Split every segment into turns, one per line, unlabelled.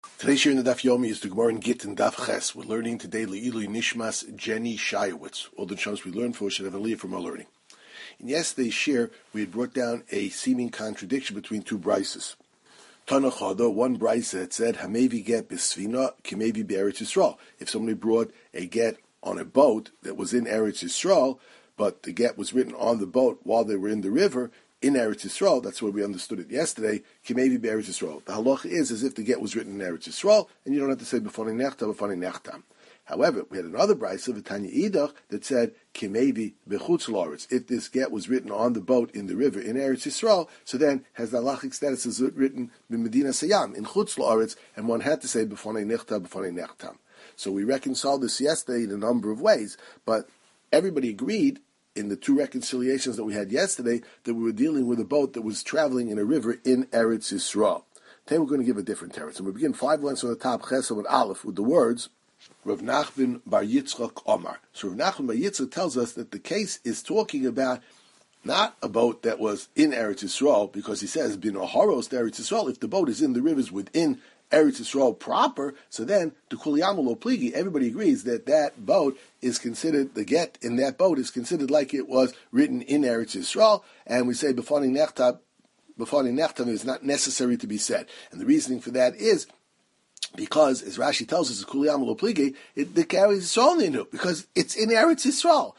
Today's share in the Daf Yomi is the Gemara in Git and Daf Ches. We're learning today Le'ilu Nishmas Jenny Shayowitz. All the chunks we learned for should have a leave from our learning. In yesterday's share, we had brought down a seeming contradiction between two brises. Tana Chada, one brise that said, Hamevi get bisvina, Kimevi be'eretz Yisrael. If somebody brought a get on a boat that was in Eretz Yisrael, but the get was written on the boat while they were in the river, in Eretz Yisrael, that's where we understood it yesterday, Kimevi be'eretz Yisrael. The halacha is as if the get was written in Eretz Yisrael, and you don't have to say b'fonei nechtam, b'fonei nechtam. However, we had another brayso of Tanya Idach that said, Kimevi bechutz la'aretz. If this get was written on the boat in the river in Eretz Yisrael, so then has the halachic status as written in Medina Sayam, in chutz la'aretz, and one had to say b'fonei nechtam, b'fonei nechtam. So we reconciled this yesterday in a number of ways, but everybody agreed in the two reconciliations that we had yesterday that we were dealing with a boat that was traveling in a river in Eretz Yisrael. Today we're going to give a different teretz. And we begin 5 lines from the top, Chesed and Aleph, with the words, Rav Nachman bar Yitzchak Omar. So Rav Nachman bar Yitzchak tells us that the case is talking about not a boat that was in Eretz Yisrael, because he says, Bin Oharos to Eretz Yisrael, if the boat is in the rivers within Eretz Yisrael proper, so then to Kuliyamul Lo Pligi, everybody agrees that that boat is considered, the get in that boat is considered like it was written in Eretz Yisrael, and we say B'fonei nechtam is not necessary to be said. And the reasoning for that is because, as Rashi tells us, Kuliyam Lo Pligi, it carries Yisrael Ninu, because it's in Eretz Yisrael.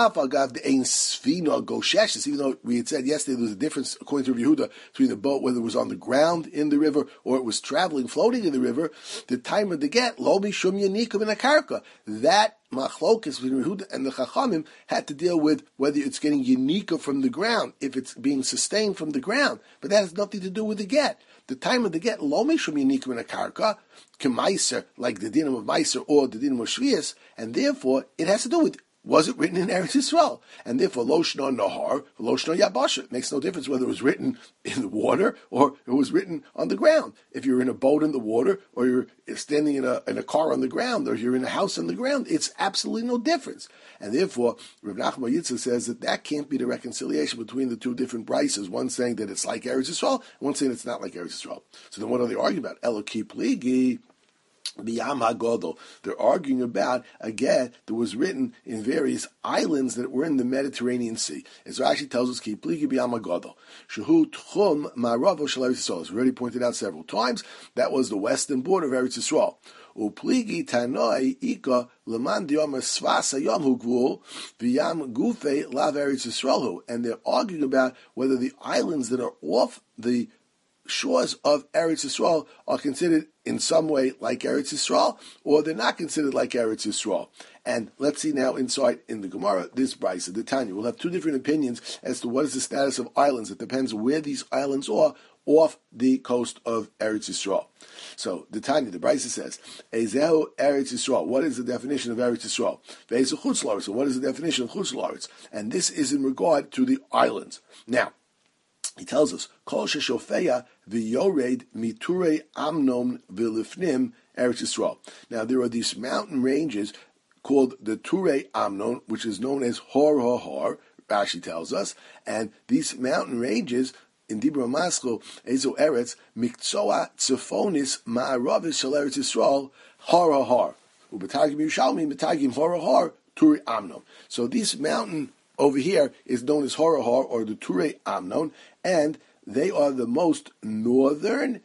Even though we had said yesterday there was a difference, according to Rav Yehuda, between the boat, whether it was on the ground in the river or it was traveling, floating in the river, the time of the get, Lo Mishum Yanikum in a Karka. That machlokes between Yehuda and the Chachamim had to deal with whether it's getting Yanika from the ground, if it's being sustained from the ground. But that has nothing to do with the get. The time of the get, Lo Mishum Yanikum in a Karka, K'maiser, like the dinam of Maiser or the dinam of Shvius, and therefore it has to do with, was it written in Eretz Yisrael? And therefore, Lo Shno Nahar, Lo Shno Yabasha. It makes no difference whether it was written in the water or it was written on the ground. If you're in a boat in the water, or you're standing in a car on the ground, or you're in a house on the ground, it's absolutely no difference. And therefore, Rav Nachman Yitzchak says that can't be the reconciliation between the two different brises. One saying that it's like Eretz Yisrael, and one saying it's not like Eretz Yisrael. So then what are they arguing about? Eloki Pligi. Biyam HaGodol. They're arguing about a get that was written in various islands that were in the Mediterranean Sea. As Rashi tells us, Ki Pligi Biyam HaGodol. Shehu Tchum Ma'aravo Shel Eretz Yisrael. As we already pointed out several times, that was the western border of Eretz Yisrael. Upligi Tanoi Ika Leman Diyom Svasa Yom Hugvul V'Yam Gufe Lav Eretz Yisrael. And they're arguing about whether the islands that are off the shores of Eretz Yisrael are considered in some way like Eretz Yisrael, or they're not considered like Eretz Yisrael. And let's see now inside in the Gemara, this brisa, the Tanya. We'll have two different opinions as to what is the status of islands. It depends where these islands are off the coast of Eretz Yisrael. So the Tanya, the brisa says, Ezehu Eretz Yisrael. What is the definition of Eretz Yisrael? Ve'ezu Chutz La'aretz. So what is the definition of Chutz La'aretz? And this is in regard to the islands. Now, he tells us, Kol sheshofeya v'yored miturei Amnon v'lifnim Eretz Yisrael. Now there are these mountain ranges called the Turei Amnon, which is known as Hor Ha-Har, Rashi tells us, and these mountain ranges in Dibra Maskil, Ezo Eretz, Mikzoa Tzefonis Ma'aravis Shel Eretz Yisrael, Hor Ha-Har. Ubetagim Yerushalmi, Betagim Hor Ha-Har, Turei Amnon. So this mountain over here is known as Hor Ha-Har, or the Turei Amnon, and they are the most northern,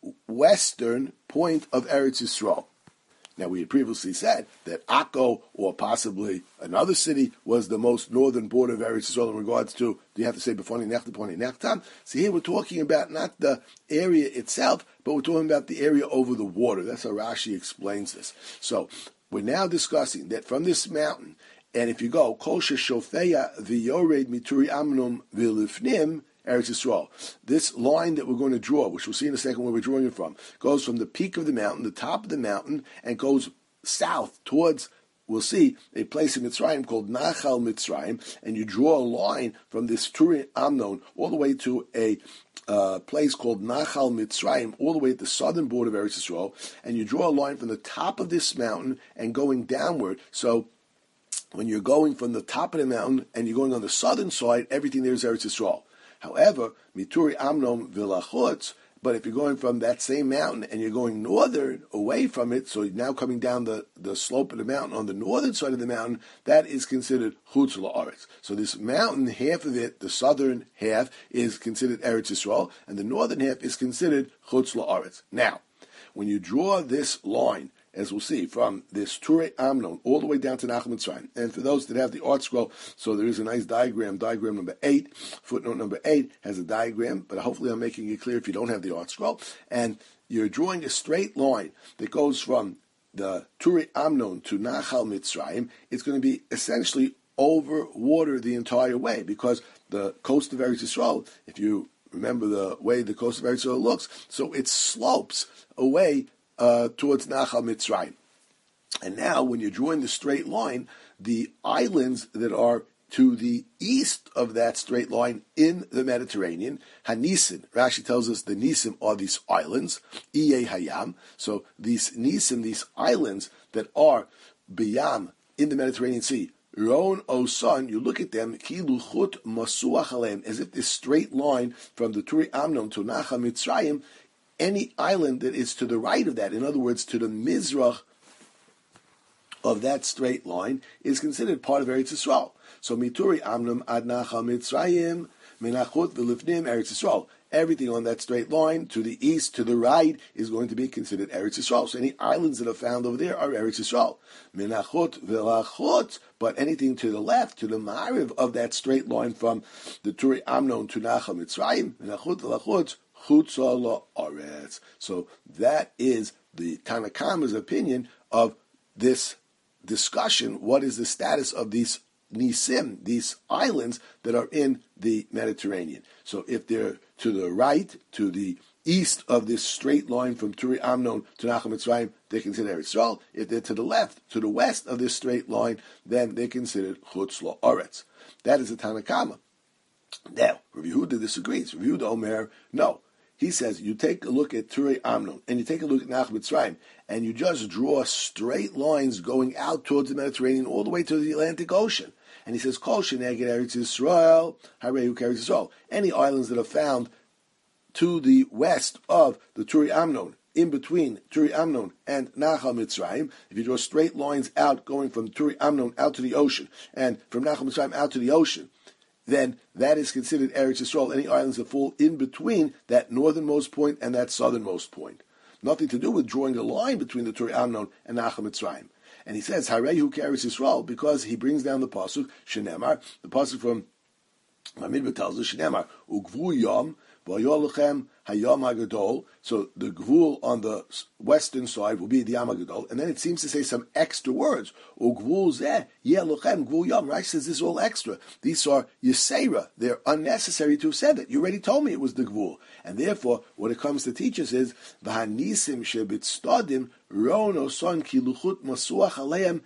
western point of Eretz Yisrael. Now, we had previously said that Akko, or possibly another city, was the most northern border of Eretz Yisrael in regards to, do you have to say B'fonei nechtam? So here we're talking about not the area itself, but we're talking about the area over the water. That's how Rashi explains this. So, we're now discussing that from this mountain, and if you go, Kol sheshofeya v'yored mituri amnum v'lifnim Eretz Yisrael. This line that we're going to draw, which we'll see in a second where we're drawing it from, goes from the peak of the mountain, the top of the mountain, and goes south towards, we'll see, a place in Mitzrayim called Nachal Mitzrayim, and you draw a line from this Turei Amnon all the way to a place called Nachal Mitzrayim, all the way at the southern border of Eretz Yisrael, and you draw a line from the top of this mountain and going downward. So when you're going from the top of the mountain and you're going on the southern side, everything there is Eretz Yisrael. However, Mituri Amnon V'lachutz, But if you're going from that same mountain and you're going northern away from it, so you're now coming down the slope of the mountain on the northern side of the mountain, that is considered Chutz La'aretz. So this mountain, half of it, the southern half, is considered Eretz Yisrael, and the northern half is considered Chutz La'aretz. Now, when you draw this line, as we'll see, from this Turei Amnon all the way down to Nachal Mitzrayim. And for those that have the art scroll, so there is a nice diagram number 8, footnote number 8 has a diagram, but hopefully I'm making it clear if you don't have the art scroll. And you're drawing a straight line that goes from the Turei Amnon to Nachal Mitzrayim. It's going to be essentially over water the entire way, because the coast of Eretz Yisrael, if you remember the way the coast of Eretz Yisrael looks, so it slopes away towards Nachal Mitzrayim. And now, when you're drawing the straight line, the islands that are to the east of that straight line in the Mediterranean, Hanisim, Rashi tells us the Nisim are these islands, Iye Hayam. So these Nisim, these islands that are Biyam in the Mediterranean Sea, Ron Osan, you look at them, Kiluchut Masuach Aleim, as if this straight line from the Turei Amnon to Nachal Mitzrayim, any island that is to the right of that, in other words, to the Mizrach of that straight line, is considered part of Eretz Yisrael. So Mituri Amnon ad Nachal Mitzrayim, Menachut v'lifnim Eretz Yisrael. Everything on that straight line, to the east, to the right, is going to be considered Eretz Yisrael. So any islands that are found over there are Eretz Yisrael. Menachut v'lachut, but anything to the left, to the Ma'ariv of that straight line from the Turei Amnon to Nachal Mitzrayim, Menachut v'lachut, Chutza La'aretz. So that is the Tanna Kama's opinion of this discussion. What is the status of these Nisim, these islands that are in the Mediterranean? So if they're to the right, to the east of this straight line from Turei Amnon to Nachal Mitzrayim, they're considered Eretz Yisrael. If they're to the left, to the west of this straight line, then they're considered Chutz La'aretz. That is the Tanna Kama. Now, Rav Yehuda disagrees. Rav Yehuda Omer, no. He says, you take a look at Turei Amnon, and you take a look at Nachal Mitzrayim, and you just draw straight lines going out towards the Mediterranean all the way to the Atlantic Ocean. And he says, Kol sheneged Eretz Yisrael, Harehu Eretz Yisrael. Any islands that are found to the west of the Turei Amnon, in between Turei Amnon and Nachal Mitzrayim, if you draw straight lines out going from Turei Amnon out to the ocean, and from Nachal Mitzrayim out to the ocean, then that is considered Eretz Yisrael, any islands that fall in between that northernmost point and that southernmost point. Nothing to do with drawing a line between the Turei Amnon and Nachal Mitzrayim. And he says, Harehu Eretz Yisrael, because he brings down the pasuk, Shenemar, the pasuk from Bamidbar tells us, Shenemar, Ugvu Yom, V'yolchem Hayom HaGadol. So the Gvul on the western side will be the Yom HaGadol. And then it seems to say some extra words. Ugvul Zeh, Yelochem, Gvul Yom. Rashi says this is all extra. These are Yisera. They're unnecessary to have said it. You already told me it was the Gvul. And therefore, what it comes to teach us is, V'hanisim shebitztodim, Ron Oson Kiluchut Masuach Aleim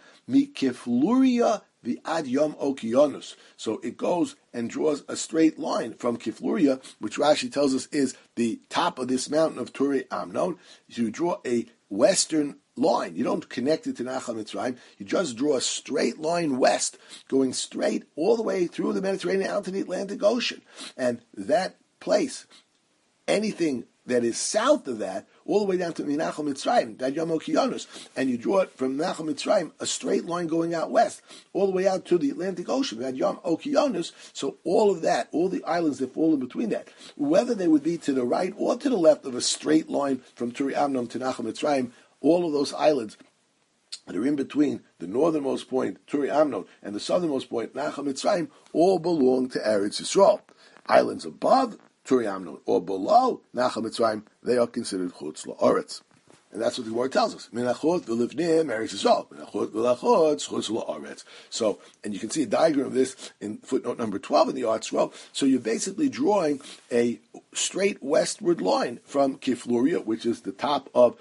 Mikefluria the Ad Yom Okionus. So it goes and draws a straight line from Kifluria, which Rashi tells us is the top of this mountain of Turei Amnon. You draw a western line. You don't connect it to Nachal Mitzrayim. You just draw a straight line west, going straight all the way through the Mediterranean out to the Atlantic Ocean. And that place, anything that is south of that, all the way down to Nachal Mitzrayim, that Yom Okionus, and you draw it from Nachal Mitzrayim, a straight line going out west, all the way out to the Atlantic Ocean, that Yom Okionus. So all of that, all the islands that fall in between that, whether they would be to the right or to the left of a straight line from Turei Amnon to Nachal Mitzrayim, all of those islands that are in between the northernmost point, Turei Amnon, and the southernmost point, Nachal Mitzrayim, all belong to Eretz Yisrael. Islands above Turei Amnon or below Nachal Mitzrayim, they are considered Chutz La'aretz. And that's what the word tells us. Menachot v'lifnim Eretz Yisrael. Menachot v'lachot Chutz La'aretz. So, and you can see a diagram of this in footnote number 12 in the art scroll. So you're basically drawing a straight westward line from Kifluria, which is the top of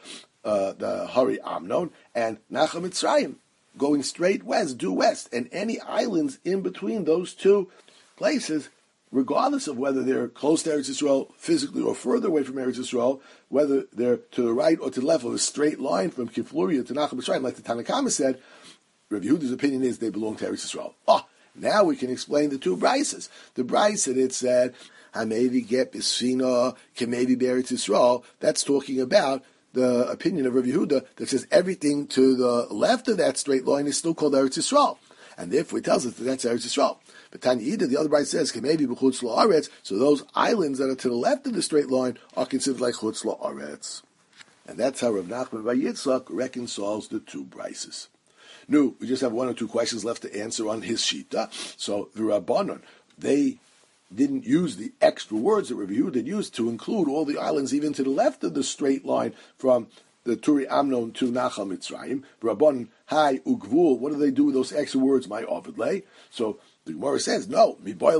the Turei Amnon, and Nachal Mitzrayim, going straight west, due west. And any islands in between those two places, regardless of whether they're close to Eretz Yisrael physically or further away from Eretz Yisrael, whether they're to the right or to the left of a straight line from Kifluria to Nachal Mitzrayim, like the Tanna Kama said, Rav Yehuda's opinion is they belong to Eretz Yisrael. Now we can explain the two brises. The brise that it said, Hamevi get bisfina kemevi be'eretz Yisrael. That's talking about the opinion of Rav Yehuda that says everything to the left of that straight line is still called Eretz Yisrael, and therefore it tells us that that's Eretz Yisrael. But Tanya Ida, the other bride says, "Maybe b'chutz la'aretz." So those islands that are to the left of the straight line are considered like chutz la'aretz, and that's how Rav Nachman bar Yitzchak reconciles the two brises. No, we just have one or two questions left to answer on his shita. So the Rabbanon, they didn't use the extra words that Rav Yehuda used to include all the islands even to the left of the straight line from the Turi Amnon to Nachal Mitzrayim. Rabbanon, Hai, Ugvul, what do they do with those extra words, my Ovidle? So the Gemara says, no,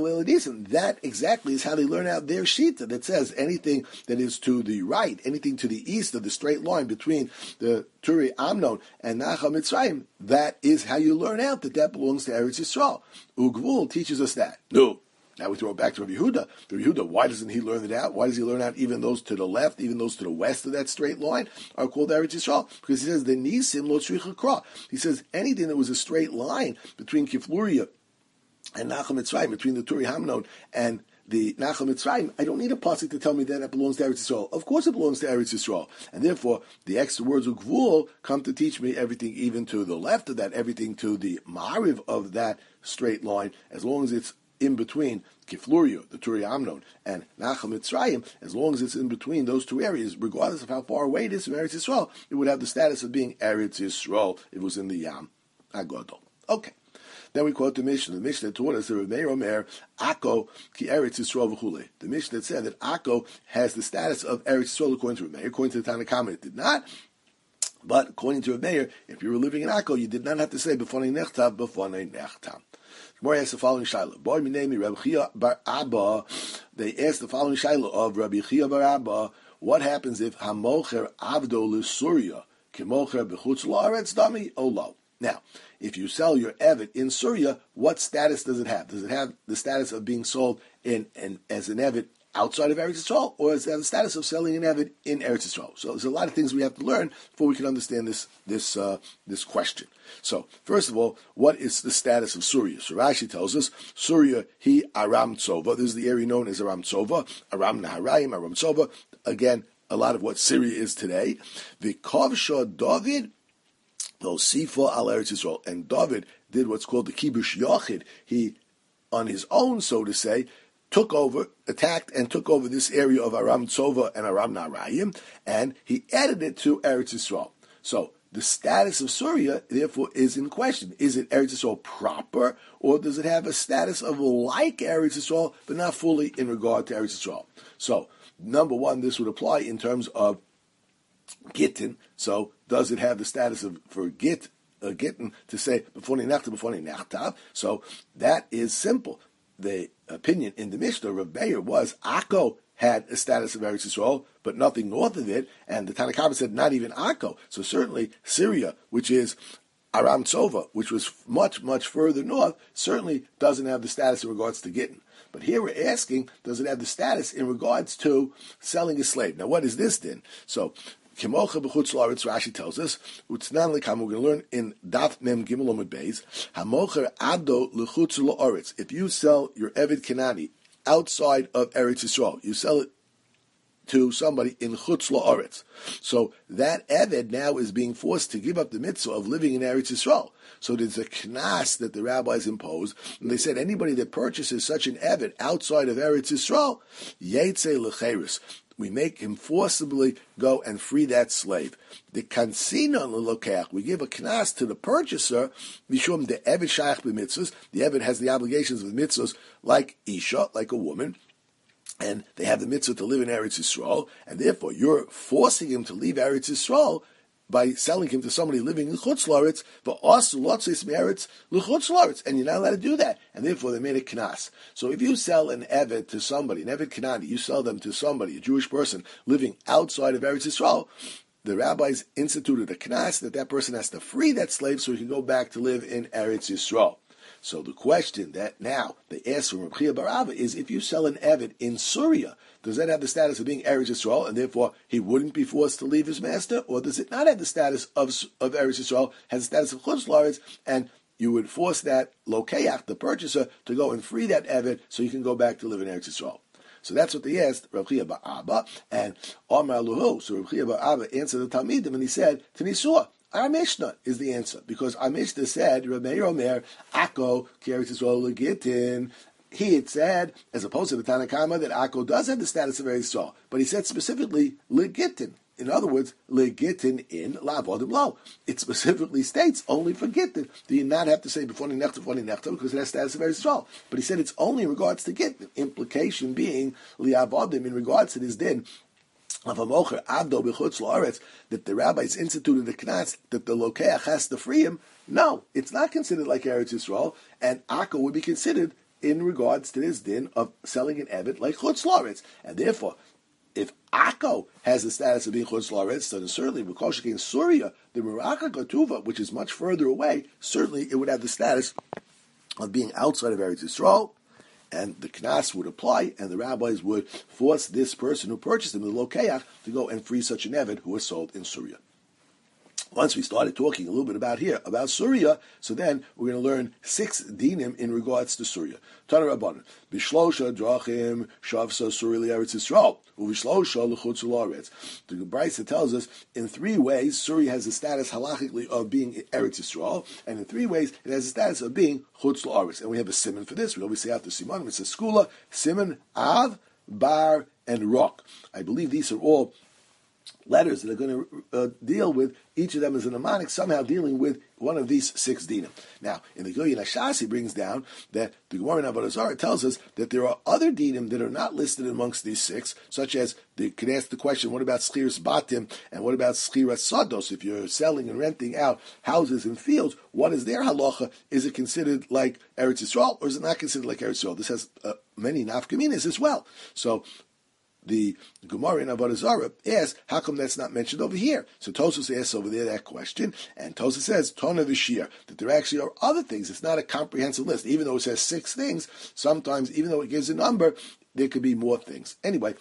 and that exactly is how they learn out their shita that says anything that is to the right, anything to the east of the straight line between the Turi Amnon and Nachal Mitzrayim, that is how you learn out that belongs to Eretz Yisrael. Ugvul teaches us that. No. Now we throw it back to Rav Yehuda. Rav Yehuda, why doesn't he learn it out? Why does he learn out even those to the left, even those to the west of that straight line are called Eretz Yisrael? Because he says, the Nisim lo tzricha kra. He says, anything that was a straight line between Kifluria and Nachal Mitzrayim, between the Turi Hamnon and the Nachal Mitzrayim, I don't need a pasuk to tell me that it belongs to Eretz Yisrael. Of course it belongs to Eretz Yisrael. And therefore, the extra words of Gvul come to teach me everything even to the left of that, everything to the Ma'ariv of that straight line, as long as it's in between Kifluria, the Turi Amnon, and Nachal Mitzrayim, as long as it's in between those two areas, regardless of how far away it is from Eretz Yisrael, it would have the status of being Eretz Yisrael. It was in the Yam HaGadol. Okay. Then we quote the Mishnah. The Mishnah taught us that Rav Meir Omer, Akko ki Eretz Yisrael v'chule. The Mishnah said that Akko has the status of Eretz Yisrael according to Rav Meir. According to the Tanna Kama, it did not. But according to Rav Meir, if you were living in Akko, you did not have to say B'fonei Nechtav, B'fonei Nechtam. Gemara asks the following shaila. Boy, minemi Rabbi Chia bar Abba. They asked the following shaila of Rabbi Chia bar Abba. What happens if hamocher avdo l'Surya kimocher b'chutz la'aretz dami olo? Now, if you sell your evet in Syria, what status does it have? Does it have the status of being sold as an evet outside of Eretz Yisrael, or does it have the status of selling an evet in Eretz Yisrael? So there's a lot of things we have to learn before we can understand this question. So, first of all, what is the status of Surya? So Rashi tells us, Surya, he Aram Tzova. This is the area known as Aram Tzova, Aram Naharayim, Aram Tzova. Again, a lot of what Syria is today. The Kovsha David, Sifa al Eretz Yisrael. And David did what's called the Kibush Yachid. He, on his own, so to say, attacked and took over this area of Aram Tzova and Aram Naharayim, and he added it to Eretz Yisrael. So, the status of Syria, therefore, is in question. Is it Eretz Yisrael proper, or does it have a status of like Eretz Yisrael, but not fully in regard to Eretz Yisrael? So, number one, this would apply in terms of Gittin. So, does it have the status of, for Gittin, to say, B'fonei Nechtav? So, that is simple. The opinion in the Mishnah, Rav Meir, was Akko had a status of Eretz Yisrael, but nothing north of it, and the Tanna Kama said not even Akko. So certainly Syria, which is Aram Tzova, which was much, much further north, certainly doesn't have the status in regards to Gittin. But here we're asking, does it have the status in regards to selling a slave? Now what is this then? So, Kimocha b'chutz la'aretz, Rashi tells us, Utznan lekam, we're going to learn in Daf Mem Gimel Omid Beis, Hamocher ado l'chutz la'aretz. If you sell your Eved Kenani outside of Eretz Yisrael, you sell it to somebody in Chutz La'aretz. So that Eved now is being forced to give up the mitzvah of living in Eretz Yisrael. So there's a knas that the rabbis imposed, and they said anybody that purchases such an Eved outside of Eretz Yisrael, Yetze L'Cheres, we make him forcibly go and free that slave. The kansina l'lokeach, we give a knas to the purchaser, mishum the Eved shayach b'mitzvahs, the Eved has the obligations of mitzvahs like Isha, like a woman, and they have the mitzvah to live in Eretz Yisrael, and therefore you're forcing him to leave Eretz Yisrael by selling him to somebody living in Chutz La'aretz, but also lotzis meretz l'Chutz La'aretz, and you're not allowed to do that, and therefore they made a knas. So if you sell an Eved to somebody, an Eved Kanani, you sell them to somebody, a Jewish person living outside of Eretz Yisrael, the rabbis instituted a knas that person has to free that slave so he can go back to live in Eretz Yisrael. So the question that now they ask from Rabbi Chia bar Abba is, if you sell an Eved in Syria, does that have the status of being Eretz Yisrael, and therefore he wouldn't be forced to leave his master, or does it not have the status of Eretz Yisrael, has the status of Chutz La'aretz, and you would force that Lokeach, the purchaser, to go and free that Eved so you can go back to live in Eretz Yisrael? So that's what they asked Rav Chia bar Abba, and Omar Luhu. So Rav Chia bar Abba answered the Talmidim, and he said, Tanisua. Our Mishnah is the answer, because our Mishnah said, Rav Meir Omer, Akko, Keretz Yisrael Legitin. He had said, as opposed to the Tanna Kama, that Akko does have the status of Eretz Yisrael, but he said specifically Legitin. In other words, Legitin in Lavodim Lo. It specifically states only for Gittin. Do you not have to say before Nechta, because it has status of Eretz Yisrael? But he said it's only in regards to Gittin. Implication being Liavodim in regards to this din of a mocher abdo b'chutz la'aretz, that the rabbis instituted the knas that the lokeach has to free him. No, it's not considered like Eretz Yisrael, and Akko would be considered in regards to this din of selling an eved like chutz la'aretz, and therefore, if Akko has the status of being chutz la'aretz, then certainly because against Surya, the Meraka Katuva, which is much further away, certainly it would have the status of being outside of Eretz Yisrael. And the knas would apply, and the rabbis would force this person who purchased him, the lokeach, to go and free such an eved who was sold in Syria. Once we started talking a little bit about Syria, so then we're going to learn 6 dinim in regards to Syria. Tana Rabbanan, Bishlosha drachim shavsa Syria li'eretz Yisrael, u'Bishlosha l'chutz la'aretz. The Brisa tells us in 3 ways Syria has the status halachically of being Eretz Yisrael, and in 3 ways it has the status of being chutz la'aretz. And we have a simon for this. We always say after simanim, it's a skula, simon, av, bar, and rock. I believe these are all letters that are going to deal with, each of them as a mnemonic, somehow dealing with one of these 6 dinim. Now, in the Gilyon HaShas, he brings down that the Gemara in Avodah Zarah tells us that there are other dinim that are not listed amongst these 6, such as, they can ask the question, what about Schiras Batim, and what about Schiras Sados? If you're selling and renting out houses and fields, what is their halacha? Is it considered like Eretz Yisrael, or is it not considered like Eretz Yisrael? This has many nafkaminas as well. So, the Gemara in Avodah Zarah asks, how come that's not mentioned over here? So Tosfos asks over there that question, and Tosfos says, Tona V'Shir, that there actually are other things. It's not a comprehensive list. Even though it says 6 things, sometimes, even though it gives a number, there could be more things. Anyway,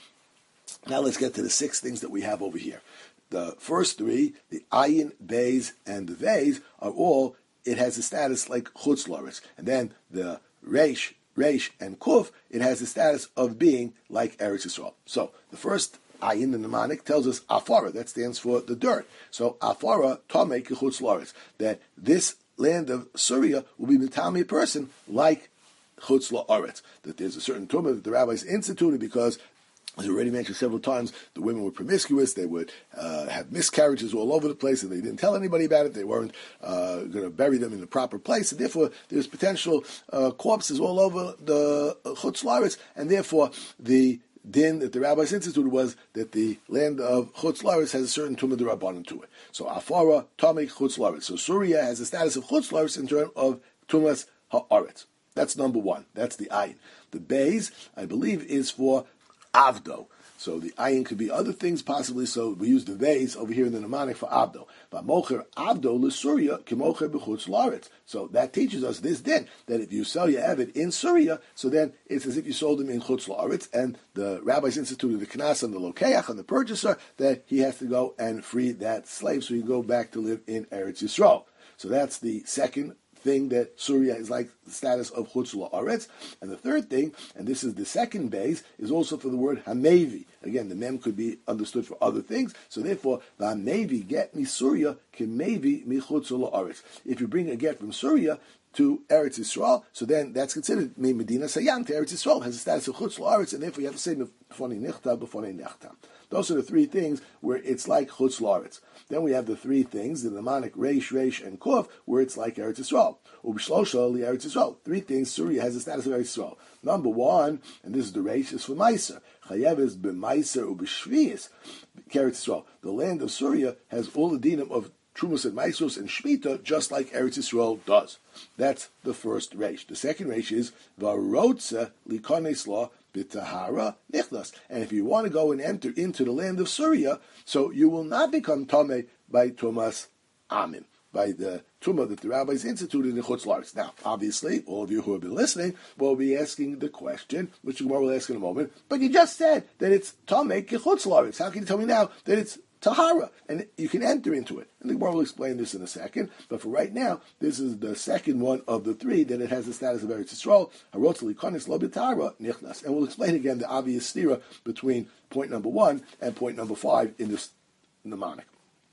now let's get to the 6 things that we have over here. The first 3, the Ayin, Beis, and the Veis, are all, it has a status like Chutz La'aretz. And then the Reish, and Kuf, it has the status of being like Eretz Yisrael. So the first ayin, the mnemonic, tells us afara, that stands for the dirt. So afara tamei kichutz la'aretz, that this land of Syria will be mitami a person like chutz la'aretz, that there's a certain tumah that the rabbis instituted because, as already mentioned several times, the women were promiscuous, they would have miscarriages all over the place, and they didn't tell anybody about it, they weren't going to bury them in the proper place, and therefore there's potential corpses all over the Chutz La'aretz, and therefore the din that the rabbis instituted was that the land of Chutz La'aretz has a certain tumah d'Rabbanan to it. So Afara, Tamei, Chutz La'aretz. So Syria has the status of Chutz La'aretz in terms of Tumas Ha'aretz. That's number 1. That's the ayin. The Beis, I believe, is for Avdo. So the ayin could be other things possibly, so we use the Veis over here in the mnemonic for Avdo. V'mocher Avdo l'Surya k'mocher b'chutz la'aretz. So that teaches us this din, that if you sell your eved in Syria, so then it's as if you sold him in chutz la'aretz, and the rabbis instituted the knas on the lokeach, on the purchaser, that he has to go and free that slave so he can go back to live in Eretz Yisrael. So that's the second thing that Syria is like the status of Chutz La'aretz. And the third thing, and this is the second base, is also for the word Hamevi. Again, the mem could be understood for other things, so therefore, the Hamevi get mi Syria can maybe mi Chutz La'aretz. If you bring a get from Syria to Eretz Yisrael, so then that's considered me Medina Sayam to Eretz Yisrael, has the status of Chutz La'aretz, and therefore you have to say B'fonei Nichtav, B'fonei Nechtam. Those are the 3 things where it's like Chutz La'aretz. Then we have the 3 things, the mnemonic Reish, and Kuf, where it's like Eretz Yisrael. Ub'shlosha li Eretz Yisrael. 3 things, Syria has the status of Eretz Yisrael. Number 1, and this is the Reish, is for Meiser. Chayev is b'Meiser u'b'Shvius, Eretz Yisrael. The land of Syria has all the dinim of Trumas and Meisos and Shemitah, just like Eretz Yisrael does. That's the first Reish. The second Reish is V'arotze likones la b'tahara nichnas. And if you want to go and enter into the land of Syria, so you will not become Tameh by Tumas Amim, by the Tumah that the rabbis instituted in Chutz La'aretz. Now, obviously, all of you who have been listening will be asking the question, which the Gemara will ask in a moment, but you just said that it's Tameh Chutz La'aretz. How can you tell me now that it's tahara, and you can enter into it. And the Gemara will explain this in a second, but for right now, this is the second one of the three that it has the status of Eretz Yisrael, harotz likonis lo b'tahara nichnas. And we'll explain again the obvious stira between point number 1 and point number 5 in this mnemonic.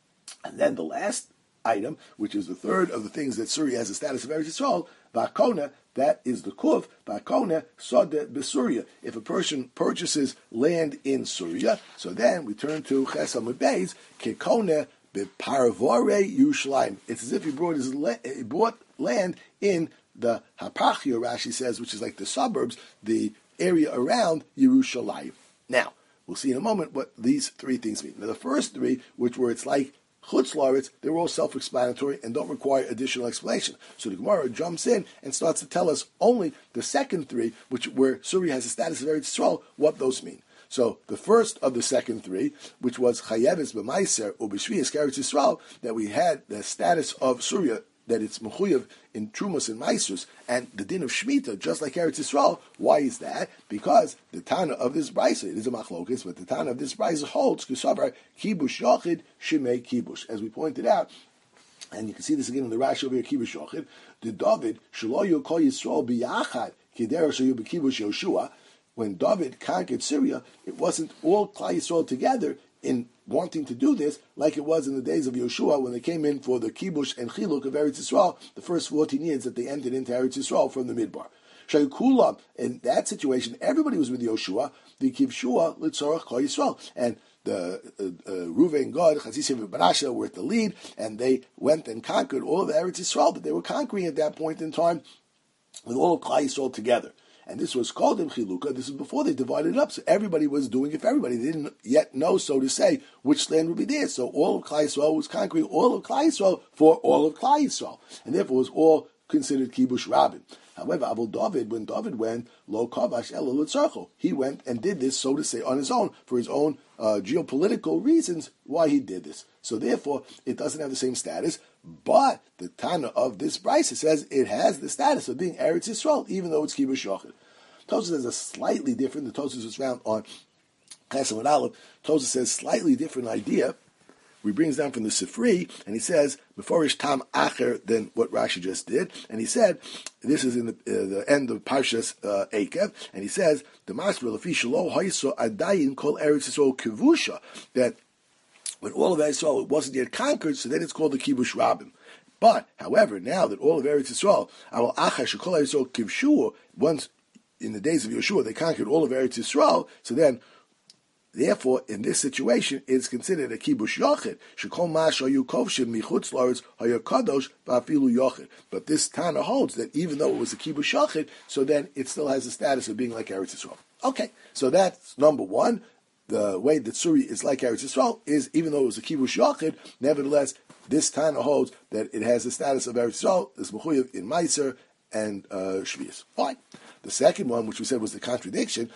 And then the last item, which is the third of the things that Surya has the status of Eretz Yisrael, Vakona, that is the Kuf, Vakona, Sode Besurya. If a person purchases land in Surya, so then we turn to Chesam Beis, Kekone Beparvore Yushalaim. It's as if he bought land in the Hapachia, Rashi says, which is like the suburbs, the area around Yerushalayim. Now, we'll see in a moment what these three things mean. Now, the first three, which were it's like Chutz La'aretz, they're all self-explanatory and don't require additional explanation. So the Gemara jumps in and starts to tell us only the second three, where Surya has the status of Eretz Yisrael, what those mean. So the first of the second three, which was Chayeves b'Maiser or b'Shviyas Eretz Yisrael, that we had the status of Surya, that it's mechuyev in Trumas and Maisrus, and the din of Shemitah, just like Eretz Yisrael. Why is that? Because the Tana of this brisa, it is a machlokes, but the Tana of this brisa holds Kisavar Kibush Yochid Shimei Kibush, as we pointed out. And you can see this again in the Rashi over here, Kibush Yochid. The David Shelo Yokol Yisrael biyachad Kidera Shayu b'Kibush Yoshua. When David conquered Syria, it wasn't all Klal Yisrael together in wanting to do this, like it was in the days of Yoshua when they came in for the kibush and chiluk of Eretz Yisrael, the first 14 years that they entered into Eretz Yisrael from the Midbar. Shayukula, in that situation, everybody was with Yoshua, the kivshua litzorach kol Yisrael, and the Reuven, Gad, Chazisha, and Barasha were at the lead, and they went and conquered all of Eretz Yisrael, but they were conquering at that point in time with all of Klal Yisrael together. And this was called in Chiluka. This was before they divided it up. So everybody was doing it for everybody. They didn't yet know, so to say, which land would be there. So all of Klal Yisrael was conquering all of Klal Yisrael for all of Klal Yisrael. And therefore it was all considered Kibush Rabin. However, Abul David, when David went, Lo Kavash Elo Litzarcho, he went and did this, so to say, on his own, for his own geopolitical reasons, why he did this. So therefore, it doesn't have the same status, but the Tana of this brisa says it has the status of being Eretz Yisrael, even though it's Kibush Yochid. Tosfos has a slightly different, the Tosfos was found on Chesam and Aleph, Tosfos says slightly different idea. He brings down from the Sifri, and he says, Meforish Tam Acher than what Rashi just did, and he said, this is in the end of Parshas Eikev, and he says, the Masber Lefi Shelo Haiso Adayin Kol Eretz Yisrael Kivusha, that when all of Eretz Yisrael wasn't yet conquered, so then it's called the Kibush Rabim. But, however, now that all of Eretz Yisrael, Aval Acher Shekol Eretz Yisrael Kivshu, once in the days of Yeshua, they conquered all of Eretz Yisrael, so then, therefore, in this situation, it's considered a kibush yochid. Shekol mash hayu kovshim michutz la'aretz hayu kadosh va'afilu yochid. But this Tana holds that even though it was a kibush yochid, so then it still has the status of being like Eretz Yisrael. Okay, so that's number one. The way that Suri is like Eretz Yisrael is, even though it was a kibush yochid, nevertheless, this Tana holds that it has the status of Eretz Yisrael, is mechuyev in Meiser and Shvius. Fine. The second one, which we said was the contradiction,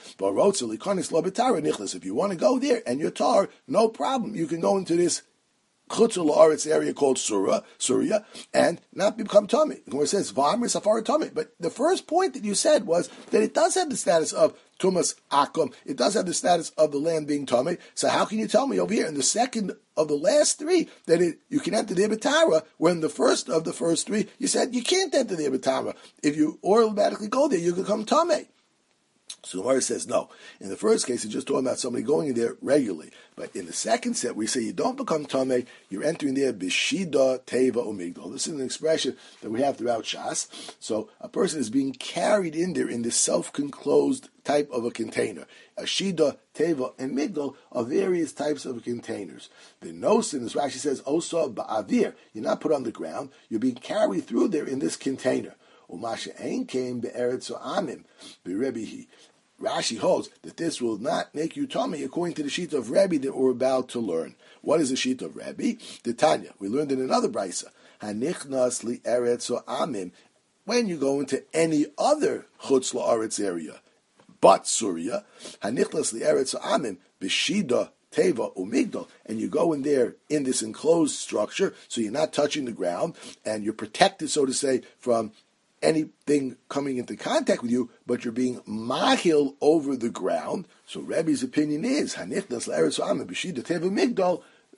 if you want to go there and you're tar, no problem. You can go into this Chutz La'aretz area called Surya, and not become tummy. The Gemara says, V'amr Safar tummy. But the first point that you said was that it does have the status of Tumas Akum. It does have the status of the land being tummy. So how can you tell me over here in the second of the last three that you can enter the Ibitara, when the first of the first three, you said you can't enter the Ibitara. If you automatically go there, you become tummy. So the Gemara says no. In the first case, it's just talking about somebody going in there regularly. But in the second set, we say you don't become tamei, you're entering there b'shida, teva, umigdal. This is an expression that we have throughout Shas. So a person is being carried in there in this self-enclosed type of a container. A shida, teva, and migdal are various types of containers. The nosin, as Rashi says, osa ba'avir. You're not put on the ground. You're being carried through there in this container. Umasha ein came be'eretz amim be'rebihi. Rashi holds that this will not make you tummy according to the sheet of Rebbe that we're about to learn. What is the sheet of Rebbe? The Tanya. We learned in another brisa. Hanichnas li eretz amim. When you go into any other chutz la'aretz area, but Surya, hanichnas li eretz amim b'shida teva umigdal, and you go in there in this enclosed structure, so you're not touching the ground, and you're protected, so to say, from anything coming into contact with you, but you're being mahil over the ground. So Rebbe's opinion is, Hanichnas l'eretz amim b'shida teva migdal,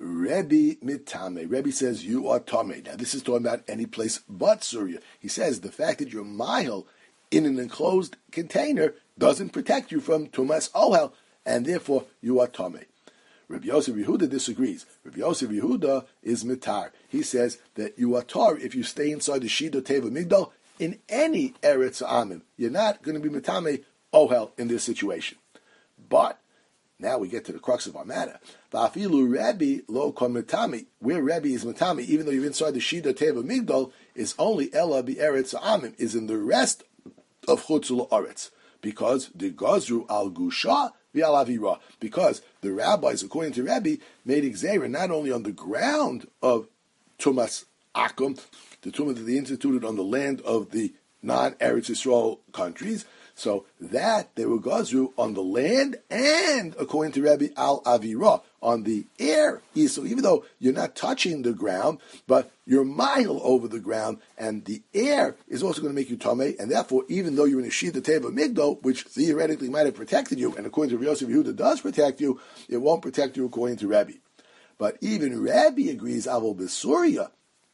Rebbe mitame. Rebbe says you are tame. Now this is talking about any place but Surya. He says the fact that you're mahil in an enclosed container doesn't protect you from tumas ohel, and therefore you are tame. Rabbi Yosef Yehuda disagrees. Rabbi Yosef Yehuda is mitar. He says that you are tar if you stay inside the Shida Teva Migdal in any Eretz Amim. You're not going to be mitame ohel in this situation. But now we get to the crux of our matter. Va'afilu Rabbi lo kon mitame. Where Rabbi is mitame, even though you're inside the Shida Teva Migdal, is only Ella bi Eretz Amim, is in the rest of Chutzul Oretz. Because the Gazru al Gusha v'al Avira. Because the rabbis, according to Rabbi, made Xera not only on the ground of Tumas Akum, the Tumah that they instituted on the land of the non-Eretz Yisrael countries, so that they were Gazru on the land and, according to Rabbi, al Avira, on the air. So even though you're not touching the ground, but you're mile over the ground, and the air is also going to make you tamei, and therefore, even though you're in a Shida Teva Migdal, which theoretically might have protected you, and according to Rabbi Yosef Yehuda does protect you, it won't protect you according to Rabbi. But even Rabbi agrees, Avol Besuria,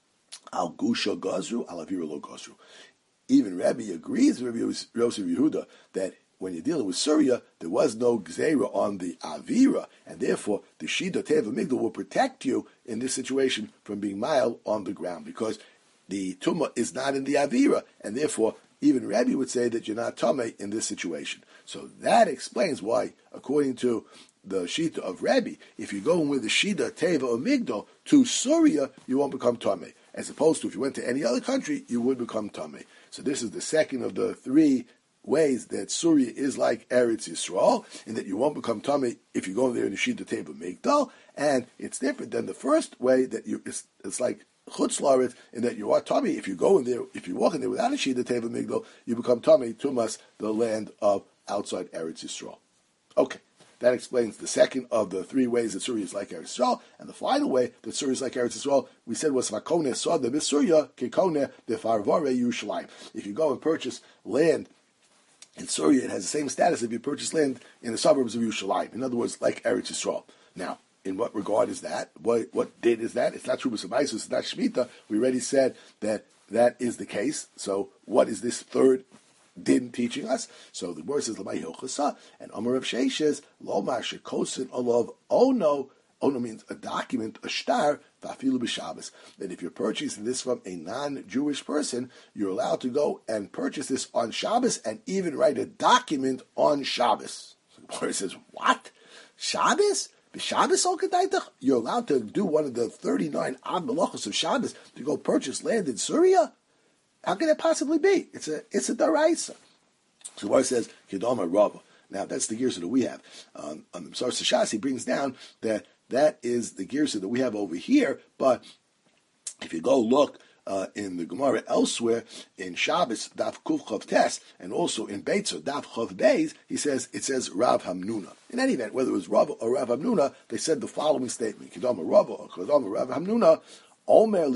al Gusha Gazru, al Avira lo Gazru. Even Rabbi agrees with Rabbi Yosef Yehuda that when you're dealing with Surya, there was no Gzeira on the Avira, and therefore the Shida Teva Migdal will protect you in this situation from being mile on the ground, because the Tumah is not in the Avira, and therefore even Rabbi would say that you're not Tameh in this situation. So that explains why, according to the Shita of Rabbi, if you go in with the Shida Teva or Migdal to Surya, you won't become Tameh. As opposed to if you went to any other country, you would become Tameh. So this is the second of the three ways that Surya is like Eretz Yisrael, in that you won't become Tameh if you go there in the Shida Teva Migdal, and it's different than the first way that it's like Chutz La'aretz, in that you are Tameh if you go in there, if you walk in there without a Shida Teva Migdal, you become Tameh Tumas, the land of outside Eretz Yisrael. Okay. That explains the second of the three ways that Surya is like Eretz Yisrael. And the final way that Surya is like Eretz Yisrael, we said was Vakone Soda B'Surya Kekone Defarvare Yerushalayim. If you go and purchase land in Surya, it has the same status if you purchase land in the suburbs of Yerushalayim. In other words, like Eretz Yisrael. Now, in what regard is that? What date is that? It's not Trubus Amaisus, it's not Shemitah. We already said that that is the case. So what is this third din teaching us? So the word says Lamai Hilchasa, and Amar Rav Sheshes Lomar Shekosin Olav Ono. Ono means a document, a shtar, Vafilu b'Shabbos. That if you're purchasing this from a non-Jewish person, you're allowed to go and purchase this on Shabbos and even write a document on Shabbos. So the word says, what? Shabbos? B'Shabbos al Kedaitach? You're allowed to do one of the 39 Ad Melachos of Shabbos to go purchase land in Syria? How can it possibly be? It's a daraisa. So the word says Kedama Rava. Now that's the girsa that we have on the Msar Sashas. He brings down that is the girsa that we have over here. But if you go look in the Gemara elsewhere in Shabbos Daf Kuf Chav Tes and also in Beitzer Daf Chav Beis, it says Rav Hamnuna. In any event, whether it was Rav or Rav Hamnuna, they said the following statement: Kedama Rava or Kedama Rav Hamnuna. Not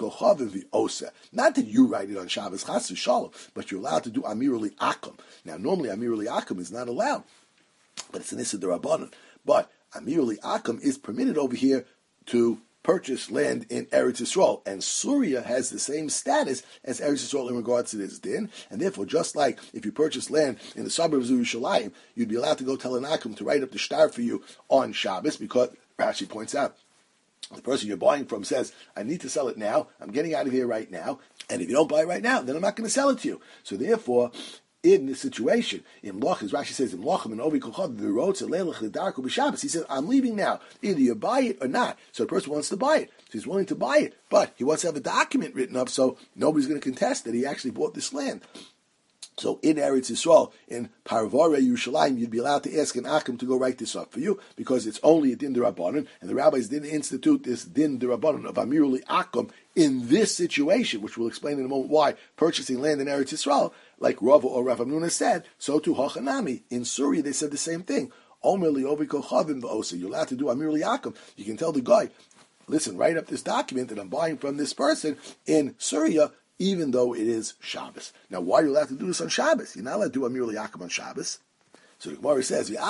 that you write it on Shabbos Chas v'Shalom, but you're allowed to do Amir Li Akum. Now, normally Amir Li Akum is not allowed, but it's an Issa D'Rabbanan. But Amir Li Akum is permitted over here to purchase land in Eretz Yisrael, and Surya has the same status as Eretz Yisrael in regards to this din, and therefore, just like if you purchase land in the suburbs of Yerushalayim, you'd be allowed to go tell an Akum to write up the shtar for you on Shabbos, because Rashi points out, the person you're buying from says, I need to sell it now, I'm getting out of here right now, and if you don't buy it right now, then I'm not going to sell it to you. So therefore, in this situation, in Mlach, as Rashi says, in Mlachim and Ovi Kochav, the roads of Leilach Lidarku B'Shabbos, he says, I'm leaving now. Either you buy it or not. So the person wants to buy it. So he's willing to buy it, but he wants to have a document written up so nobody's going to contest that he actually bought this land. So in Eretz Yisrael, in Parvare Yerushalayim, you'd be allowed to ask an Akim to go write this up for you, because it's only a Din D'Rabbanan, and the rabbis didn't institute this Din D'Rabbanan of Amir Li Akum in this situation, which we'll explain in a moment why, purchasing land in Eretz Yisrael, like Rava or Rav Hamnuna said, so too Hachanami. In Surya, they said the same thing. Omer Li Ovi Kochavim V'Osa. You're allowed to do Amir Li Akum. You can tell the guy, listen, write up this document that I'm buying from this person in Surya, even though it is Shabbos. Now, why are you allowed to do this on Shabbos? You're not allowed to do Amir Li Akum on Shabbos. So the Gemara says, even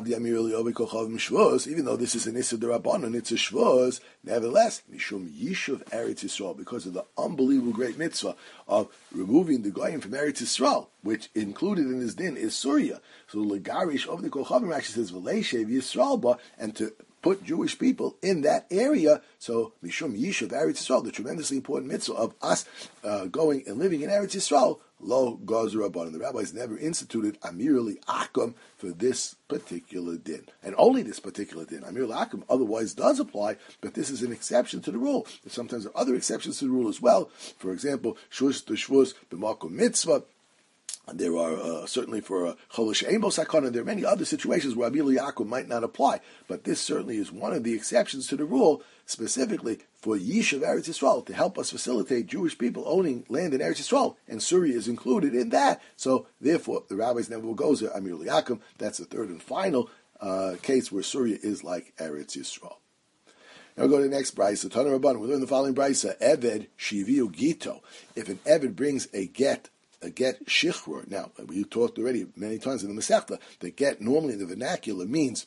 though this is an Issa D'Rabbanan, it's a Shvuz, nevertheless, Mishum Yishuv Eretz Yisrael, because of the unbelievable great mitzvah of removing the Goyim from Eretz Yisrael, which included in this din is Surya. So Legarish of the Kochavim actually says, V'leishev Yisrael ba, and to put Jewish people in that area. So Mishum Yishuv Eretz Yisrael, the tremendously important mitzvah of us going and living in Eretz Yisrael, Lo Gaz Rabbanan. The rabbis never instituted Amir Akum for this particular din. And only this particular din. Amir Akum otherwise does apply, but this is an exception to the rule. Sometimes there are other exceptions to the rule as well. For example, Shvus to Shvus b'makom mitzvah. And there are certainly for Cholish Eimbo Sakana, there are many other situations where Amir Yaakov might not apply, but this certainly is one of the exceptions to the rule, specifically for Yishuv Eretz Yisrael, to help us facilitate Jewish people owning land in Eretz Yisrael, and Surya is included in that. So therefore, the rabbis never will go there. Amir Yaakov, that's the third and final case where Surya is like Eretz Yisrael. Now we go to the next brisa. Tana Rabbanan. We learn the following brisa: Eved Shiviu Gito. If an Eved brings a get shichrur. Now, we talked already many times in the Masechta that get normally in the vernacular means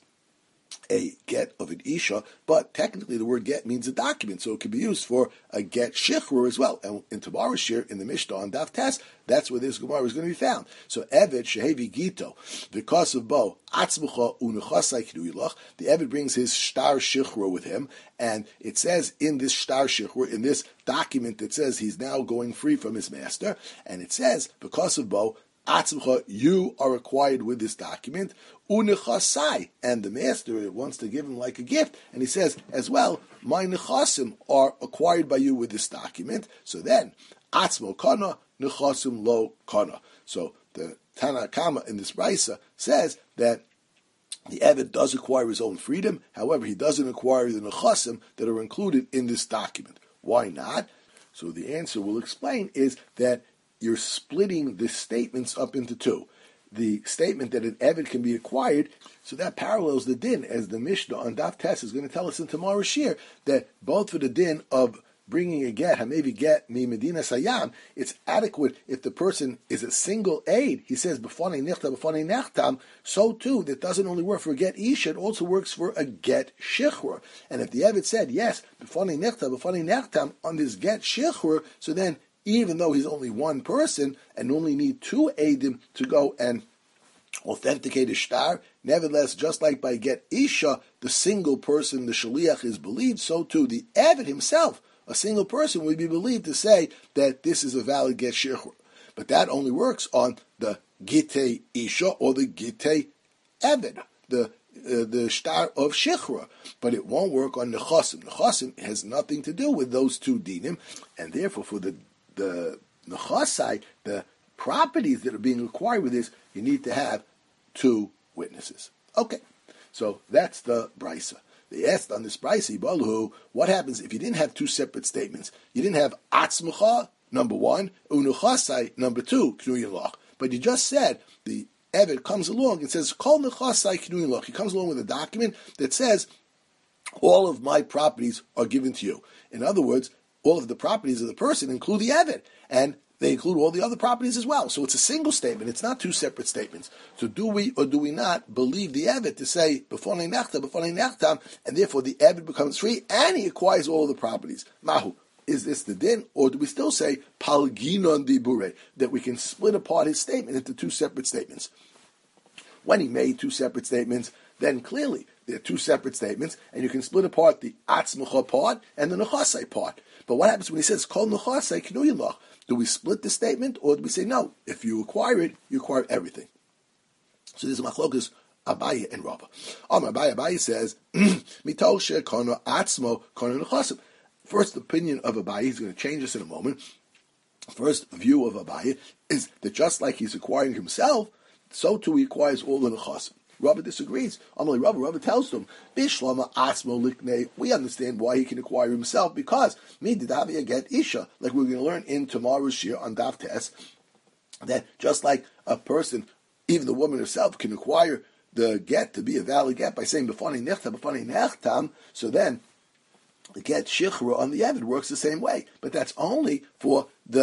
a get of an isha, but technically the word get means a document, so it can be used for a get shichrur as well. And in tomorrow's shir, in the Mishnah on Daf Tes, that's where this Gemara is going to be found. So Eved shehevi gito, because of bo atzmucha unechasai k'duilach, the Eved brings his shtar shichrur with him, and it says in this shtar shichrur, in this document that says he's now going free from his master, and it says because of bo atzmucha, you are acquired with this document, unechasai, and the master wants to give him like a gift, and he says as well, my nechasim are acquired by you with this document. So then, atzmo kana, nechasim lo kana. So the Tana Kama in this brisa says that the Eved does acquire his own freedom, however, he doesn't acquire the nechasim that are included in this document. Why not? So the answer we'll explain is that you're splitting the statements up into two. The statement that an Eved can be acquired, so that parallels the din, as the Mishnah on Daf Tes is going to tell us in tomorrow's shir, that both for the din of bringing a get, Hamevi get mi Medina Sayam, it's adequate if the person is a single aid. He says, B'fanei nichta, b'fanei nechtam, so too, that doesn't only work for a get isha, it also works for a get shichrur. And if the Eved said, yes, b'fanei nichta, b'fanei nechtam, on this get shichrur, so then even though he's only one person and only need two Eidim to go and authenticate a shtar, nevertheless, just like by get Isha, the single person, the Shaliach, is believed, so too the Eved himself, a single person, would be believed to say that this is a valid get shichrur. But that only works on the Gitei Isha or the Gitei Eved, the shtar of shichrur, but it won't work on Nechasim. Nechasim has nothing to do with those two dinim, and therefore for the nechasai, the properties that are being acquired with this, you need to have two witnesses. Okay, so that's the brisa. They asked on this brisa, Baluhu, what happens if you didn't have two separate statements? You didn't have atzmucha, number one, unuchasai, number two, k'nuyin lach. But you just said the Eved comes along and says, kol nechasai k'nuyin lach. He comes along with a document that says, all of my properties are given to you. In other words, all of the properties of the person include the Eved, and they include all the other properties as well. So it's a single statement. It's not two separate statements. So do we or do we not believe the Eved to say, b'fonei nechtam, and therefore the Eved becomes free, and he acquires all of the properties? Mahu. Is this the din, or do we still say, palginon dibure, that we can split apart his statement into two separate statements? When he made two separate statements, then clearly they're two separate statements, and you can split apart the atzmucha part and the nechasai part. But what happens when he says, kol nechasai k'nuyin lach? Do we split the statement, or do we say, no, if you acquire it, you acquire everything? So this is machlokas Abaye and Rava. Abaye says, mitol she'kono atzmo kono nechasim. First opinion of Abaye, he's going to change this in a moment. First view of Abaye is that just like he's acquiring himself, so too he acquires all the nechasim. Rava disagrees. Rava tells them, Bishlama Asmo Likne, we understand why he can acquire himself, because me did get Isha, like we're going to learn in tomorrow's shir on Daf Tes, that just like a person, even the woman herself, can acquire the get to be a valid get by saying B'fanei nechtam, so then the get shichra on the Eved works the same way. But that's only for the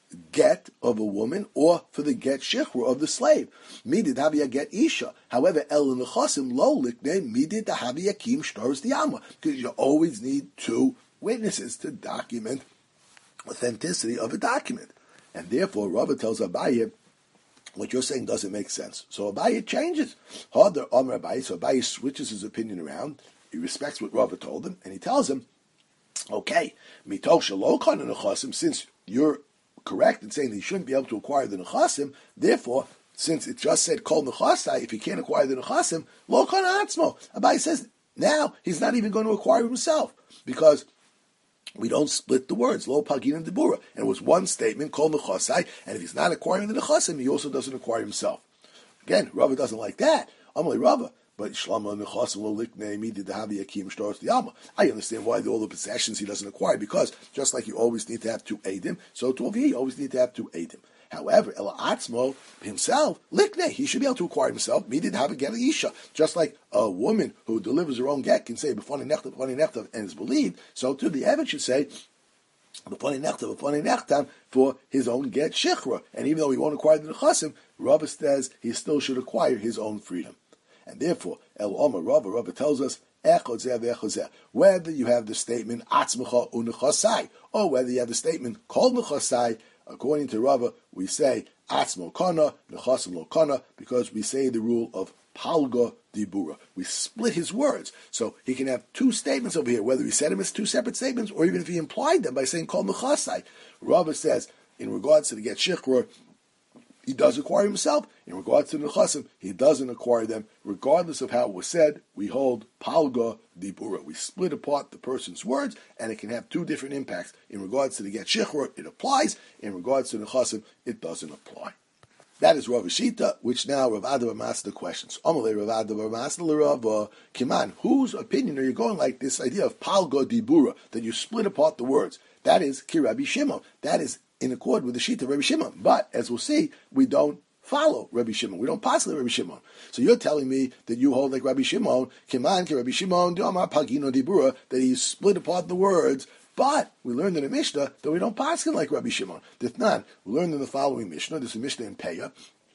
get of a woman or for the get shichra of the slave. Midid havia get isha. However, el nechasim lo likne midid havia kim shtaros diyama, because you always need two witnesses to document authenticity of a document. And therefore, Rava tells Abaye, what you're saying doesn't make sense. So Abaye changes. Harder Amar Abaye, so Abaye switches his opinion around. He respects what Rava told him, and he tells him, okay, mitoch shelo kana nechasim, since you're correct in saying that he shouldn't be able to acquire the nechasim, therefore, since it just said kol nechasai, if he can't acquire the nechasim, lo kana atzmo. Abaye says, now he's not even going to acquire himself, because we don't split the words, lo pagin and debura. And it was one statement, kol nechasai, and if he's not acquiring the nechasim, he also doesn't acquire himself. Again, Rava doesn't like that. Amalei Rava. But Shlama nechasim lo liknei midid havi akim shtaros diyama. I understand why all the possessions he doesn't acquire, because just like you always need to have two eidim, so to you always need to have two eidim. However, El Atzmo himself, liknei, he should be able to acquire himself, midid havi get isha. Just like a woman who delivers her own get can say b'fani nechtav, and is believed, so too the Eved should say b'fani nechtav for his own get shichra. And even though he won't acquire the nechasim, Rava says he still should acquire his own freedom. And therefore, El Omer Rava tells us, whether you have the statement atzmecha unechasai, or whether you have the statement kol nechasai, according to Rava, we say atzmo kana, nechasim lo kana, because we say the rule of palga dibura. We split his words. So he can have two statements over here, whether he said them as two separate statements, or even if he implied them by saying kol nechasai. Rava says, in regards to the get shichra, he does acquire himself. In regards to the nechasim, he doesn't acquire them. Regardless of how it was said, we hold palga dibura. We split apart the person's words, and it can have two different impacts. In regards to the get shichra, it applies. In regards to the nechasim, it doesn't apply. That is Rav Shita, which now Rav Adavar asks the questions. Amalei Rav Adavar asks Rav Kiman, whose opinion are you going like this idea of palga dibura, that you split apart the words? That is Ki Rabbi Shimon. That is in accord with the Shita of Rabbi Shimon. But, as we'll see, we don't follow Rabbi Shimon. We don't pass like Rabbi Shimon. So you're telling me that you hold like Rabbi Shimon, Kiman, Rabbi Shimon, Diamar Pagino Dibura, that he split apart the words, but we learned in the Mishnah that we don't pass him like Rabbi Shimon. Ditnan, we learned in the following Mishnah, this is Mishnah in Peah,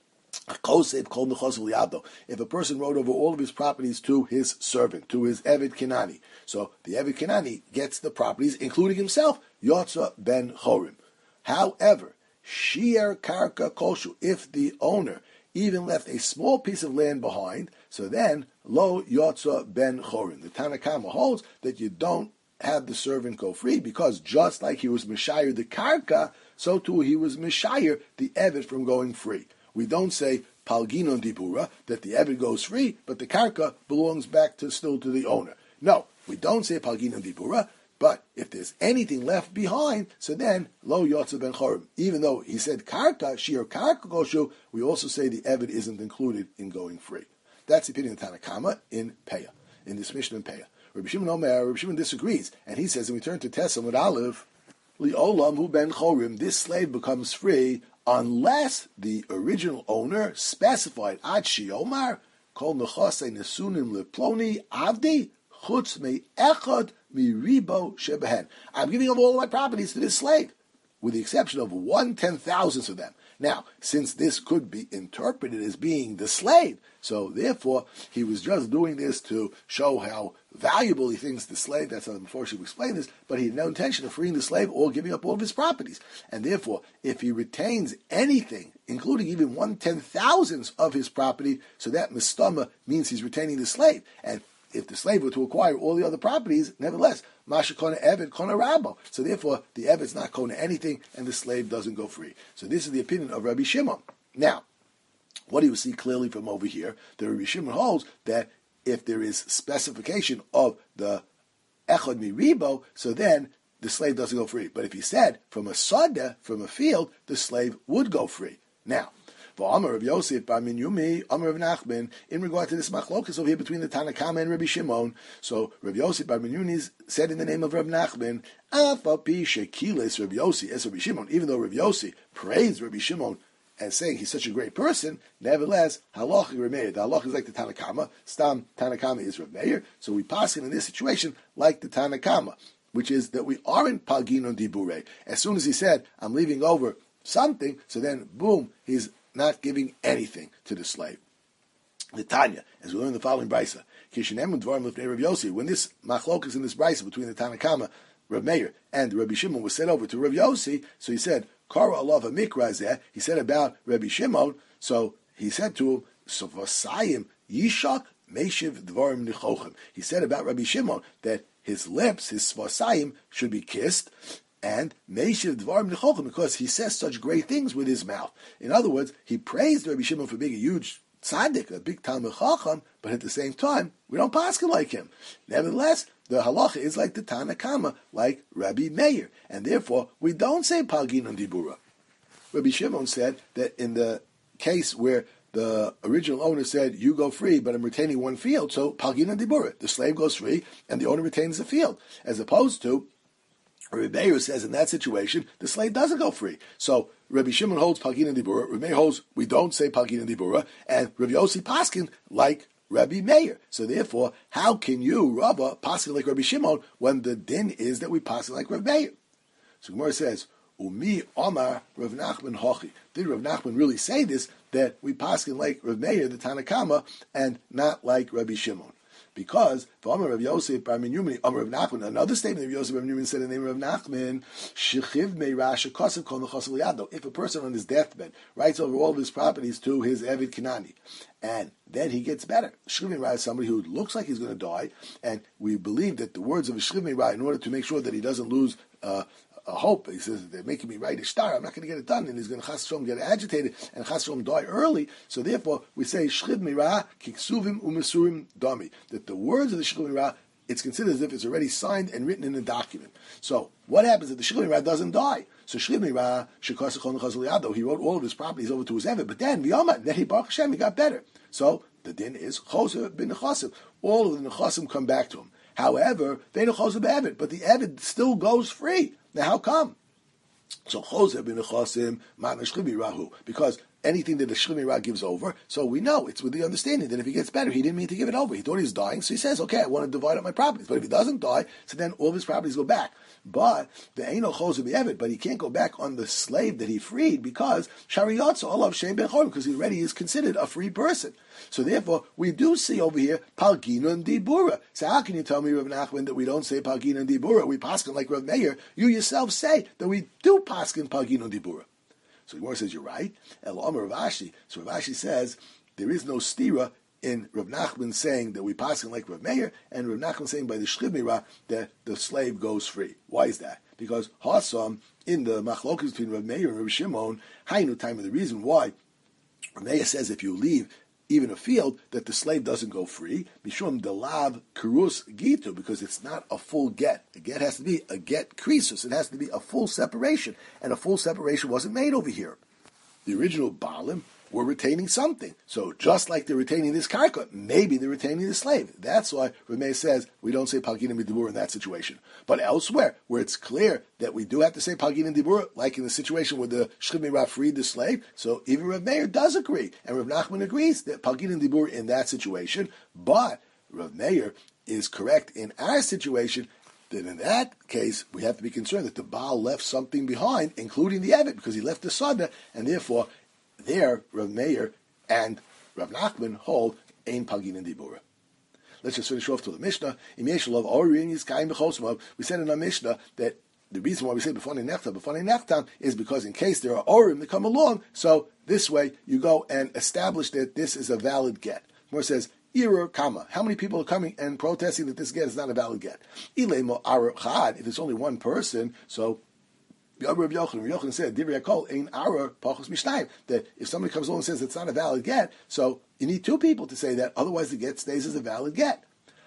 if a person wrote over all of his properties to his servant, to his Eved Kenani, so the Eved Kenani gets the properties, including himself, Yotza ben Chorim. However, Shi'er Karka Koshu, if the owner even left a small piece of land behind, so then Lo Yotza ben Chorim. The Tanna Kama holds that you don't have the servant go free, because just like he was Mishayir the Karka, so too he was Mishayir the Eved from going free. We don't say Palgino Dibura, that the Eved goes free, but the Karka belongs back still to the owner. No, we don't say Palgino Dibura, but if there's anything left behind, so then Lo Yotza ben Chorim. Even though he said Karka, Shir Karka Koshu, we also say the Eved isn't included in going free. That's the opinion of Tanna Kama in Peah, in this Mishnah in Peah. Rabbi Shimon Omer, Rabbi Shimon disagrees, and he says, and we turn to Tessa with Aleph, Li'olam hu ben Chorim, this slave becomes free unless the original owner specified Ad Shiomar, Kol Nechasei Nesunim Leploni Avdi, Chutz Me Echad Miribo Shebehen. I'm giving up all of my properties to this slave, with the exception of 1/10,000th of them. Now, since this could be interpreted as being the slave, so therefore he was just doing this to show how valuable he thinks the slave, that's how before she explained this, but he had no intention of freeing the slave or giving up all of his properties. And therefore, if he retains anything, including even 1/10,000th of his property, so that mistama means he's retaining the slave. And if the slave were to acquire all the other properties, nevertheless, Masha Kona Eved, Kona Rabbo. So therefore, the Eved's not Kona anything, and the slave doesn't go free. So this is the opinion of Rabbi Shimon. Now, what do you see clearly from over here? The Rabbi Shimon holds that if there is specification of the Echad Miribo, so then the slave doesn't go free. But if he said from a Sada, from a field, the slave would go free. Now, for Amar of Yosef Bar Minyumi, Amar of Nachman, in regard to this machlokas over here between the Tanna Kama and Rabbi Shimon, so Rabbi Yosef Bar Minyumi said in the name of Rabbi Nachman, Afapi shekiles Rabbi Yossi as Rabbi Shimon, even though Rabbi Yossi praised Rabbi Shimon as saying he's such a great person, nevertheless, halacha Rameir. The halacha is like the Tanna Kama. Stam Tanna Kama is Rameir. So we pass it in this situation like the Tanna Kama, which is that we aren't Pagin on Dibure. As soon as he said, I'm leaving over something, so then, boom, he's not giving anything to the slave. The Tanya, as we learn in the following brisa, when this machlok in this brisa between the Tanakama, Rav Meir, and Rabbi Shimon was sent over to Rav Yossi, so he said, Kara Allah mikra, he said about Rabbi Shimon, so he said to him, Sovasayim Yishak Meshiv Dvarim Nichochem. He said about Rabbi Shimon that his lips, his svasayim, should be kissed, and Meshiv Dvarim Nichochem, because he says such great things with his mouth. In other words, he praised Rabbi Shimon for being a huge tzaddik, a big Talmud Chacham, but at the same time, we don't paskin like him. Nevertheless, the halacha is like the Tanakama, like Rabbi Meir, and therefore we don't say Palgin and Dibura. Rabbi Shimon said that in the case where the original owner said, you go free, but I'm retaining one field, so Palgin and Dibura, the slave goes free, and the owner retains the field, as opposed to Rabbi Meir says in that situation, the slave doesn't go free. So Rabbi Shimon holds Palgin and Dibura, Rabbi Meir holds, we don't say Palgin and Dibura, and Rabbi Yossi paskin like Rabbi Meir. So therefore, how can you, Rabba, paskin like Rabbi Shimon, when the din is that we paskin like Rabbi Meir? So Gemara says, Umi Omar Rav Nachman Hochi. Did Rav Nachman really say this, that we paskin like Rav Meir, the Tanakama, and not like Rabbi Shimon? Because Omar Rav Yosef Bar Minyumini, Omar Rav Nachman, another statement of Yosef Bar Minyumini said in the name of Rav Nachman, Shechiv Meira Shekosav Kol Nechosel Yado. If a person on his deathbed writes over all of his properties to his Eved Kinani, and then he gets better. Shechiv Meira is somebody who looks like he's going to die, and we believe that the words of a Shechiv Meira, in order to make sure that he doesn't lose a hope. He says, they're making me write a star, I'm not going to get it done, and he's going to chas v'shalom get agitated, and chas v'shalom die early. So therefore, we say, Shchiv Mirah, Kiksuvim Umesurim Dami, that the words of the Shchiv Mirah, it's considered as if it's already signed and written in a document. So, what happens if the Shchiv Mirah doesn't die? So Shchiv Mirah, Shekosachon Chazal Yado, he wrote all of his properties over to his Eved, but then, V'yoma, then he Baruch Hashem, he got better. So, the din is, Choser bin Nechasim. All of the Nechasim come back to him. However, they don't Choser b'Eved, but the Eved still goes free. Now, how come? So, Choser bin Nechasim, Ma'na Shchiv Mirahu, because anything that the Shchiv Mirah gives over, so we know it's with the understanding that if he gets better, he didn't mean to give it over. He thought he was dying, so he says, okay, I want to divide up my properties. But if he doesn't die, so then all of his properties go back. But the Eino Choser b'Eved, but he can't go back on the slave that he freed because Shariyotza Olav Shem Ben Chorim, because he already is considered a free person. So therefore, we do see over here Palgina and Dibura. So how can you tell me, Rav Nachman, that we don't say Palgina and Dibura? We paskin like Rav Meir. You yourself say that we do paskin Palgina and Dibura. So the Gemara says, you're right. El Omer Rav Ashi. So Rav Ashi says, there is no stira in Rav Nachman saying that we paskin like Rav Meir, and Rav Nachman saying by the Shchiv Mirah that the slave goes free. Why is that? Because Hasam, in the machlokas between Rav Meir and Rav Shimon, Hainu time of the reason why Rav Meir says if you leave even a field, that the slave doesn't go free, Mishum delav kurus gitu, because it's not a full get. A get has to be a get krisus. It has to be a full separation, and a full separation wasn't made over here. The original Baalim were retaining something. So just like they're retaining this karka, maybe they're retaining the slave. That's why Rameh says we don't say Palgin and Dibur in that situation. But elsewhere, where it's clear that we do have to say Palgin and Dibur, like in the situation where the Shchiv Mirah freed the slave, so even Rav Meir does agree. And Rav Nachman agrees that Palgin and Dibur in that situation, but Rav Meir is correct in our situation, that in that case, we have to be concerned that the Baal left something behind, including the Eved, because he left the Sada, and therefore, there, Rav Meir and Rav Nachman hold Ein Palgin and Dibura. Let's just finish off to the Mishnah. We said in our Mishnah that the reason why we say B'fanei Nechtam is because in case there are Orim that come along, so this way you go and establish that this is a valid get. More says, Irur Kama. How many people are coming and protesting that this get is not a valid get? If it's only one person, so Rabbi Yochanan said, that if somebody comes along and says it's not a valid get, so you need two people to say that, otherwise the get stays as a valid get.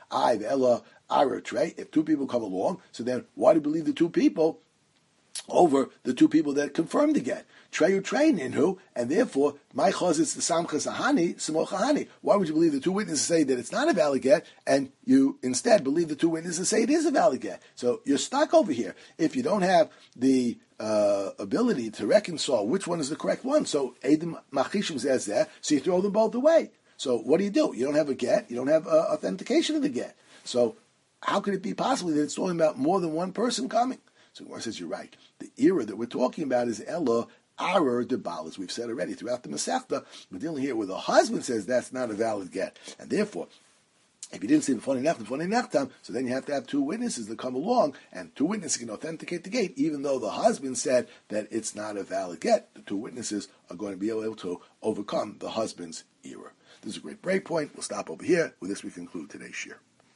If two people come along, so then why do you believe the two people over the two people that confirm the get? Treyu Ninhu, and therefore, my chaz is the Samchas Ahani, Samocha Ahani. Why would you believe the two witnesses say that it's not a valid get, and you instead believe the two witnesses say it is a valid get? So you're stuck over here. If you don't have the ability to reconcile which one is the correct one, so Eidim Machishim says that, so you throw them both away. So what do? You don't have a get, you don't have authentication of the get. So how could it be possible that it's talking about more than one person coming? So Gemara says, you're right. The era that we're talking about is Ella Arer debal, as we've said already throughout the Masechta. We're dealing here with a husband says that's not a valid get, and therefore, if you didn't say b'fonei nechtam, so then you have to have two witnesses that come along, and two witnesses can authenticate the gate, even though the husband said that it's not a valid get. The two witnesses are going to be able to overcome the husband's error. This is a great break point. We'll stop over here. With this, we conclude today's shir.